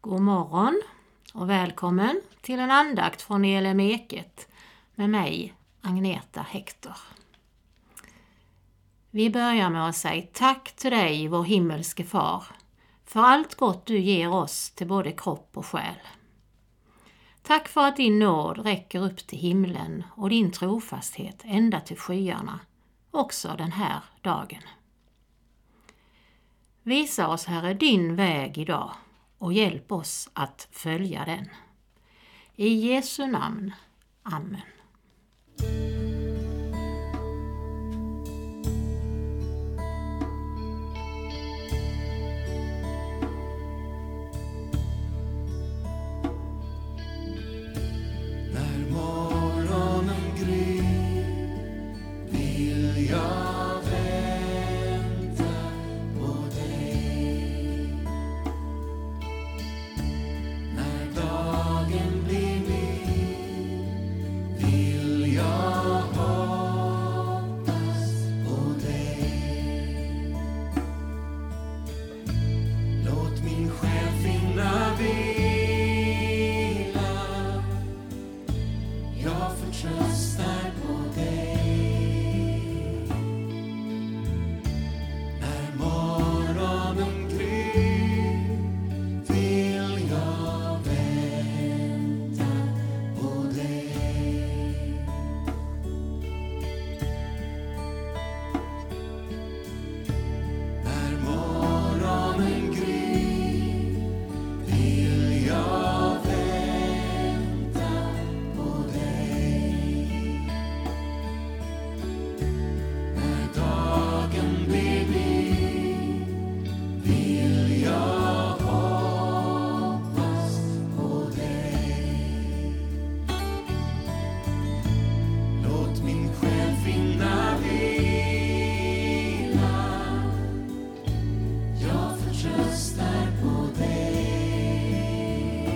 God morgon och välkommen till en andakt från Elim Eket med mig, Agneta Hector. Vi börjar med att säga tack till dig, vår himmelske far, för allt gott du ger oss till både kropp och själ. Tack för att din nåd räcker upp till himlen och din trofasthet ända till skyarna, också den här dagen. Visa oss, Herre, din väg idag och hjälp oss att följa den. I Jesu namn. Amen. När morgonen gryr vill jag vänta på dig. När dagen blir ny vill jag hoppas på dig. Låt min själ finna vila, jag förtröstar på dig. När morgonen gryr vill jag vänta på dig. När morgonen gryr vill jag vänta på dig. När dagen blir ny vill jag hoppas på dig. Låt min själ finna vila, jag förtröstar på dig.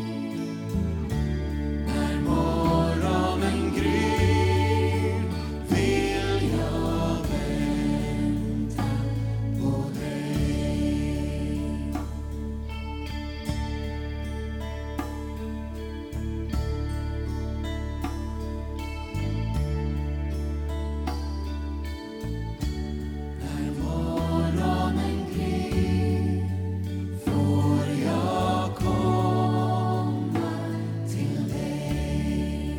När morgonen gryr vill jag vänta på dig. När morgonen gryr får jag komma till dig.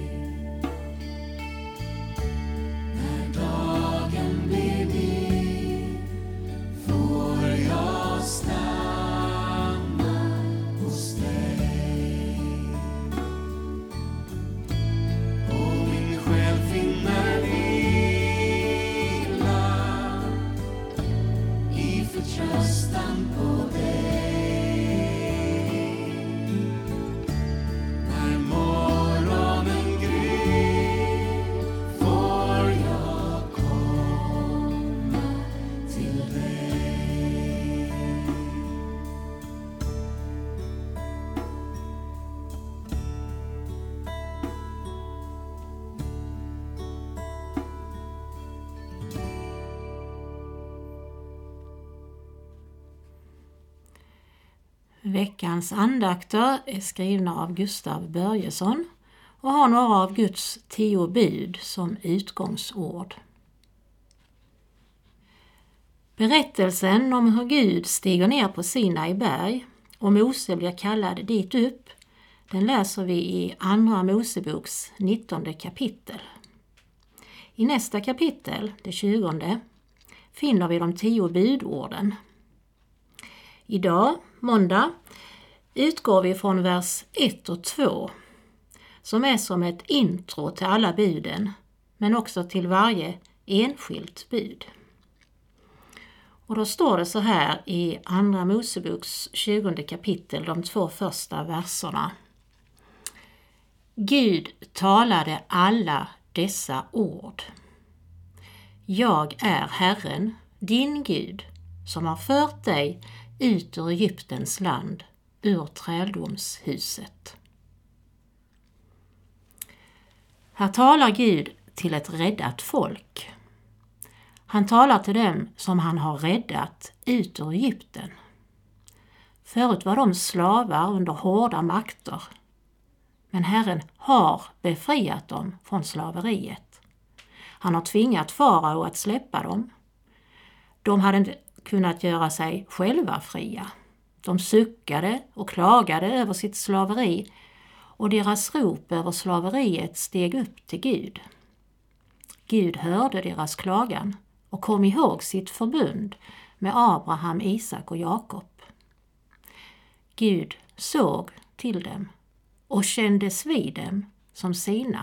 När dagen blir ny får jag stanna hos dig. Och min själ finner vila i förtröstan på dig. När morgonen gryr får jag komma till dig. Veckans andakter är skrivna av Gustav Börjesson och har några av Guds 10 bud som utgångsord. Berättelsen om hur Gud stiger ner på Sinai berg och Mose blir kallad dit upp, den läser vi i Andra Moseboks 19 kapitel. I nästa kapitel, det 20, finner vi de 10 budorden. Idag, måndag, utgår vi från vers 1 och 2, som är som ett intro till alla buden, men också till varje enskilt bud. Och då står det så här i Andra Moseboks 20 kapitel, de 2 första verserna. Gud talade alla dessa ord. Jag är Herren, din Gud, som har fört dig ut ur Egyptens land, ur träldomshuset. Här talar Gud till ett räddat folk. Han talar till dem som han har räddat ut ur Egypten. Förut var de slavar under hårda makter. Men Herren har befriat dem från slaveriet. Han har tvingat farao att släppa dem. De hade inte kunnat göra sig själva fria. De suckade och klagade över sitt slaveri och deras rop över slaveriet steg upp till Gud. Gud hörde deras klagan och kom ihåg sitt förbund med Abraham, Isak och Jakob. Gud såg till dem och kändes vid dem som sina.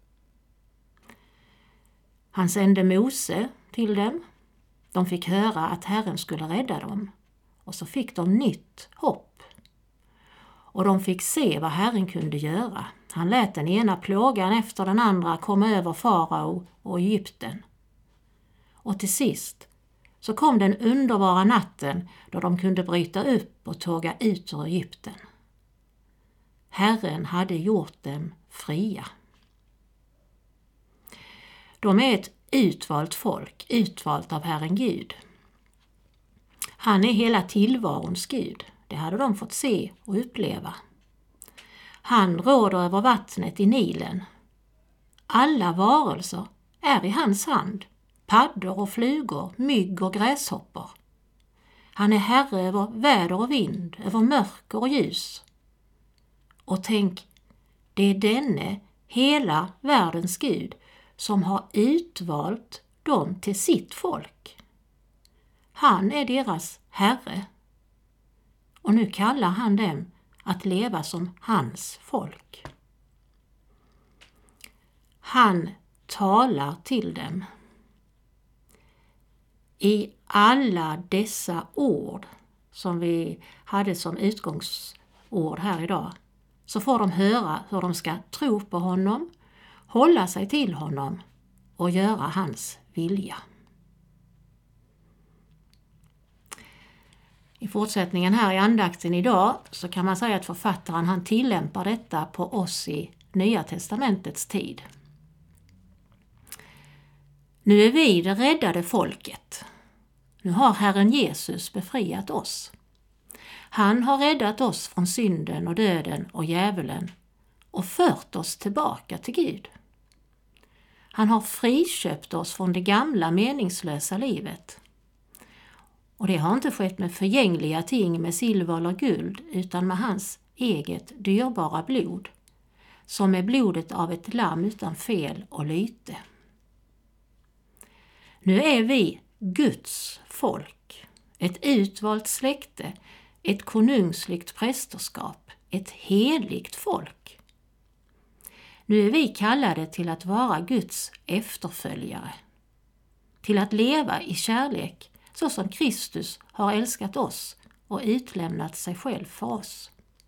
Han sände Mose till dem. De fick höra att Herren skulle rädda dem och så fick de nytt hopp. Och de fick se vad Herren kunde göra. Han lät den ena plågan efter den andra komma över farao och Egypten. Och till sist så kom den underbara natten då de kunde bryta upp och tåga ut ur Egypten. Herren hade gjort dem fria. De är ett utvalt folk, utvalt av Herren Gud. Han är hela tillvarons Gud, det hade de fått se och uppleva. Han råder över vattnet i Nilen. Alla varelser är i hans hand, paddor och flugor, mygg och gräshoppor. Han är herre över väder och vind, över mörker och ljus. Och tänk, det är denne hela världens Gud som har utvalt dem till sitt folk. Han är deras herre. Och nu kallar han dem att leva som hans folk. Han talar till dem. I alla dessa ord som vi hade som utgångsord här idag så får de höra hur de ska tro på honom, hålla sig till honom och göra hans vilja. I fortsättningen här i andakten idag så kan man säga att författaren han tillämpar detta på oss i Nya testamentets tid. Nu är vi det räddade folket. Nu har Herren Jesus befriat oss. Han har räddat oss från synden och döden och djävulen och fört oss tillbaka till Gud. Han har friköpt oss från det gamla meningslösa livet. Och det har inte skett med förgängliga ting med silver eller guld utan med hans eget dyrbara blod, som är blodet av ett lamm utan fel och lyte. Nu är vi Guds folk, ett utvalt släkte, ett konungsligt prästerskap, ett heligt folk. Nu är vi kallade till att vara Guds efterföljare, till att leva i kärlek så som Kristus har älskat oss och utlämnat sig själv för oss.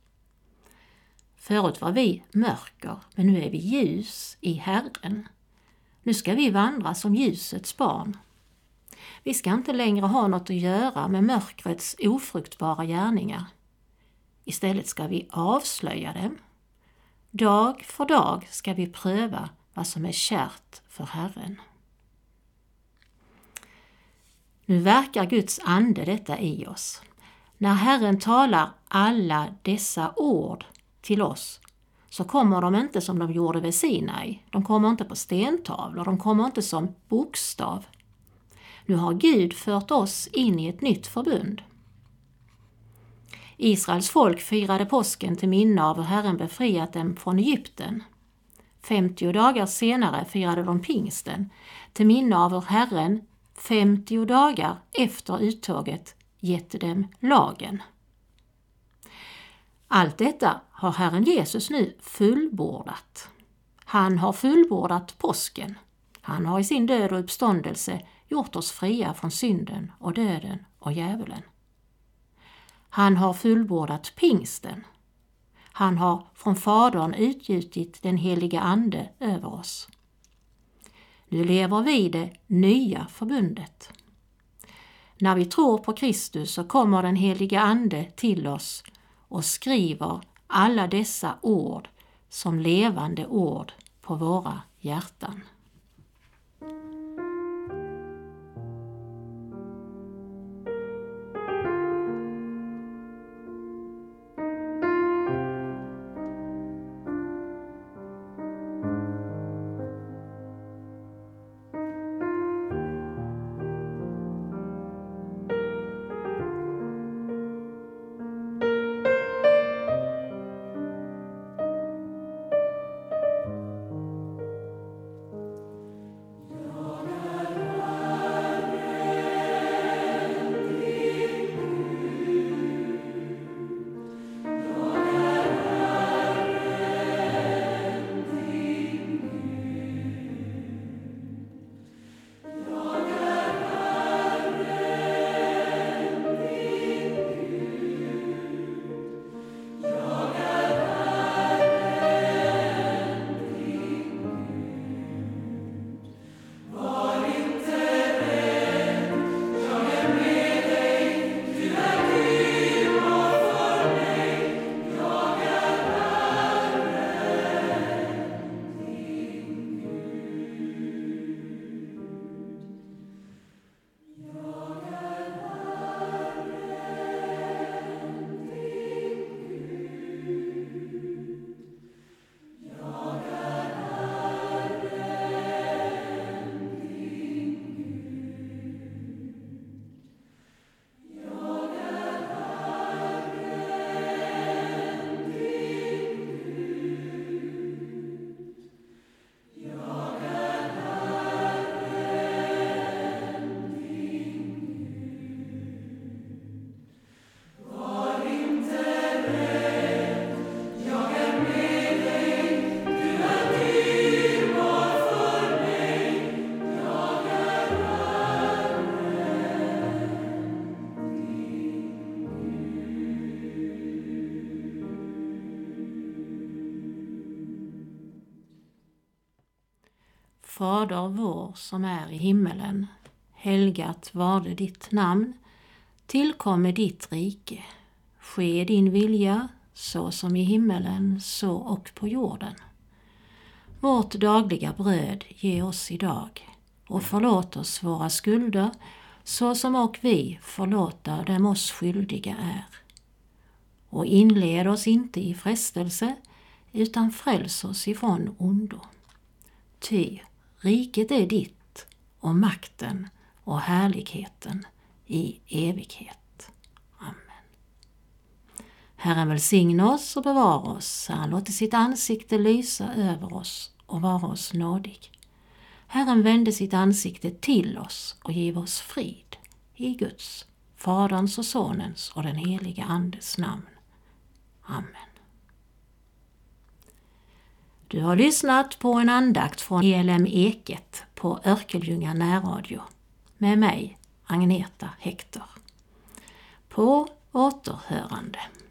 Förut var vi mörker, men nu är vi ljus i Herren. Nu ska vi vandra som ljusets barn. Vi ska inte längre ha något att göra med mörkrets ofruktbara gärningar. Istället ska vi avslöja dem. Dag för dag ska vi pröva vad som är kärt för Herren. Nu verkar Guds ande detta i oss. När Herren talar alla dessa ord till oss så kommer de inte som de gjorde vid Sinai. De kommer inte på stentavlor, de kommer inte som bokstav. Nu har Gud fört oss in i ett nytt förbund. Israels folk firade påsken till minne av hur Herren befriat dem från Egypten. 50 dagar senare firade de pingsten till minne av hur Herren 50 dagar efter uttåget gett dem lagen. Allt detta har Herren Jesus nu fullbordat. Han har fullbordat påsken. Han har i sin död och uppståndelse gjort oss fria från synden och döden och djävulen. Han har fullbordat pingsten. Han har från Fadern utgjutit den heliga ande över oss. Nu lever vi det nya förbundet. När vi tror på Kristus så kommer den heliga ande till oss och skriver alla dessa ord som levande ord på våra hjärtan. Fader vår som är i himmelen, helgat varde ditt namn, tillkomme ditt rike. Ske din vilja, så som i himmelen, så och på jorden. Vårt dagliga bröd ge oss idag, och förlåt oss våra skulder, så som och vi förlåta dem oss skyldiga är. Och inled oss inte i frestelse, utan fräls oss ifrån ondo. Ty riket är ditt, och makten och härligheten i evighet. Amen. Herren välsigne oss och bevara oss. Herren låter sitt ansikte lysa över oss och vara oss nådig. Herren vände sitt ansikte till oss och giv oss frid i Guds, Faderns och Sonens och den heliga Andes namn. Amen. Du har lyssnat på en andakt från ELM Eket på Örkelljunga närradio med mig, Agneta Hector. På återhörande.